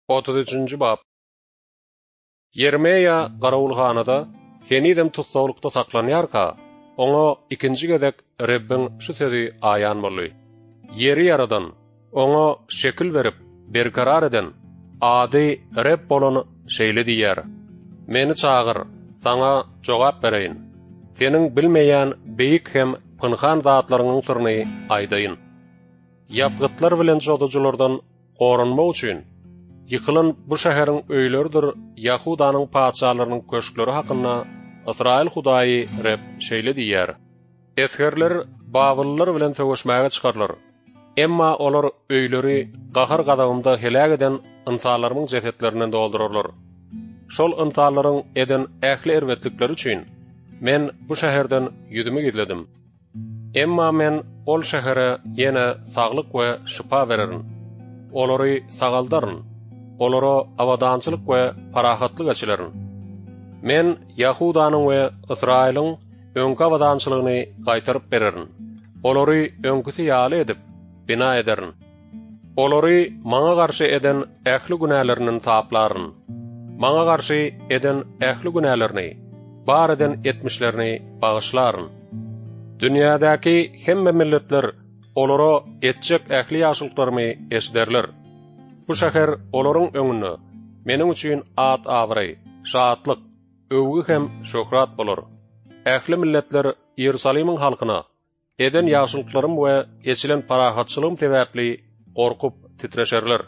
33-nji bab. Yermeya garawulhanada henidem tutsawlukda saklanýarka, oňa ikinji gezek Rebbin şu sözi aýan boldy. Yeri yaradan, oňa şekil berip, berkarar eden, ady Rebb bolan şeýle diýär. Meni çagyr, saňa jogap bereýin. Seniň bilmeýän beýik hem pynhan zatlarynyň sirni aýdaýyn. Ýapgytlar bilen jodajulardan gorunmak üçin yıkılan bu şäheriň öýleridir Yahudanyň paçalarynyň köşkleri hakynda Israil Hudaýy Reb şeýle diýär. Esherler Babyllar bilen söwüşmäge çykarlar. Emma olar öýleri gahar gadawynda helak eden insanlaryň jesetlerinden doldurarlar. Şol insanlaryň eden ähli erwetlikleri üçin men bu şäherden ýüzümi gizledim. Emma men ol şähere ýene saglyk we şypa bererin. Olary sagaldaryn. Olara awadançylyk we parahatlyk açylaryň. Men Yahudanyň we Israiliň öňkü awadançylygyny gaýtaryp bererin. Olary öňküsi ýaly edip bina ederin. Olary maňa garşy eden ähli günälerini taplaryn. Maňa garşy eden ähli günälerini, bar eden etmişlerini bagyşlaryn. Dünýädäki hemme milletler olara etjek ähli ýaşylyklarymy esderler. Bu şäher olaryň öňünde meniň üçin at awry, şatlyk, övgü hem şöhrat bolar. Ähli milletler Ýerusalimiň halkyna eden ýaşylyklarym we eçilen parahatçylygym sebäpli gorkup titreşerler.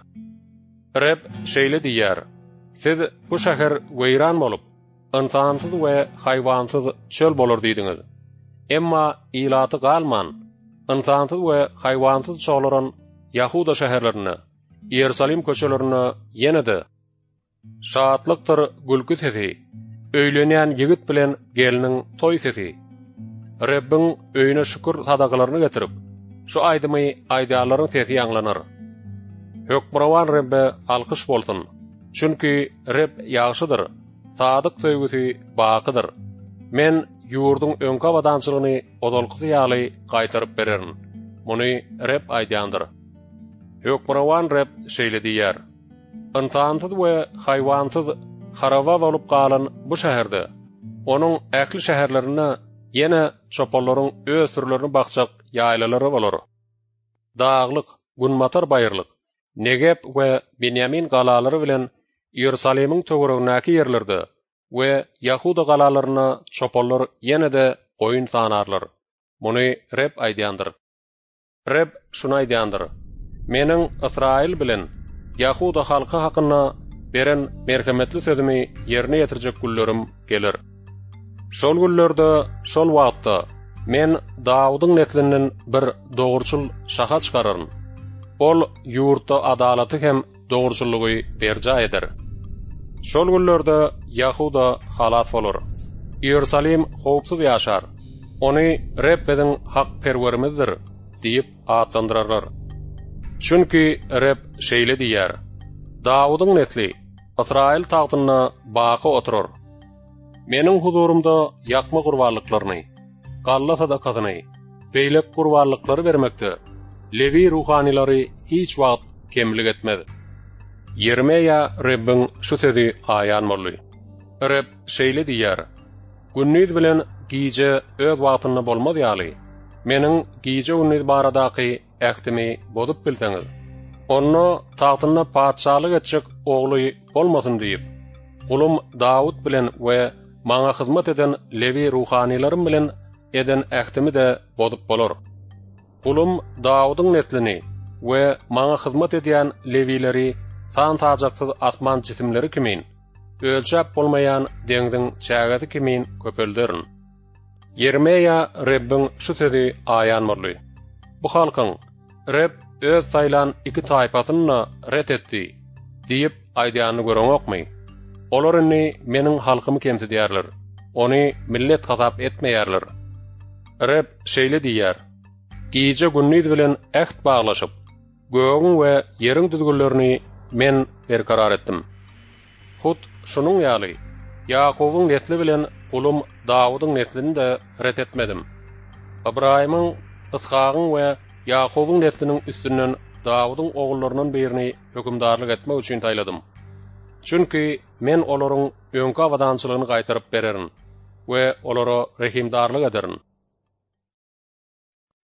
Reb şeýle diýär: "Siz bu şäher weýran bolup, insansyz we haýwansyz çöl bolar diýdiňiz. Emma ilaty galman, insansyz we haýwansyz çoğlaran Yahuda şäherlerini, Ýerusalim köçelerini ýene-de şatlykdyr gülkü sesi, öýlenýän ýigit bilen geliniň toý sesi. Rebbin öýüne şükür sadagalaryny getirip, şu aýdymy aýdýarlaryň sesi ýanglanar. Hökmurawan Rebbe alkyş bolsun. Çünki Rebb ýagşydyr, sadyk söýgüsi bakydyr. Men ýurdun öňkü awadançylygyny odalkysy ýaly gaýtaryp bererin. Muny Rebb aýdýandyr. Hökmurawan Reb şeýle diýär: "Insansyz we haýwansyz haraba bolup galan bu şäherde, onuň ähli şäherlerine ýene çopalaryň öz sürlerini bakjak ýaýlalary bolar. Daglyk, Gunmatar baýyrlyk, Negeb we Benyamin galalary bilen Ýerusalimiň töweregindäki ýerlerde we Yahuda galalaryna çopallar ýene-de goýun sanarlar." Muny Reb aýdýandyr. Reb şunu aýdýandyr: "Meniň Israil bilen Yahuda halky hakynda beren merhametli sözümi ýerine ýetirjek günlerim gelir. Şol günlerde, şol wagtda men Dawudyň neslinden bir dogurçul şaha çykararyn. Ol ýurtda adalaty hem dogurçullygy berja eder. Şol günlerde Yahuda halas bolar. Ýerusalim howpsuz ýaşar. Ony Rebbeden hak perwerimizdir diýip atlandyrarlar. Çünki Reb şeýle diýär: "Dawudyň nesli Israil tagtyna baky oturar. Meniň huzurumda ýakma gurbanlyklaryny, galla sadakasyny, beýlek gurbanlyklary bermekde Levi ruhanilary hiç wagt kemlik etmez." Yermeya Rebbin şu sözi aýan boldy. Reb şeýle diýär: "Günnüz bilen giýje öz wagtyna bolmaz ýaly. Meniň giýje günnüz baradaky ähtimi bodup bilseňiz, onu tagtyna paçalyk etjek ogly bolmasyn diýip, kulum Dawud bilen we maňa hyzmat eden Levi ruhanilaryň bilen eden ähtimi de bodup bolar. Kulum Dawudyň neslini we maňa hyzmat edýän Levileri san tajaksyz asman jisimleri kimin, ölçäp bolmaýan deňdiň çägesi kimin köpelderin." Yermeya Rebbin şu sözi aýan boldy. "Bu halkyň Reb öz saýlan iki taýpasyny ret etdi" diýip aýdýany göreňokmy? Olar indi meniň halkymy kemsidýärler. Ony millet hasap etmeýärler. Reb şeýle diýär: "Giýje günnüz bilen äht baglaşyp, göğüň we ýeriň düzgünlerini men berkarar etdim. Hut şunuň ýaly, Yakubyň nesli bilen kulum Dawudyň neslini de ret etmedim. Abrahamyň, Ishagyň we Yakubyň nesliniň üstünden Davudyň ogullarynyň birini hökümdarlyk etmek üçin taýladym. Çünki men olaryň öňki awadançylygyny gaýtaryp bererin we olara rehimdarlyk ederin.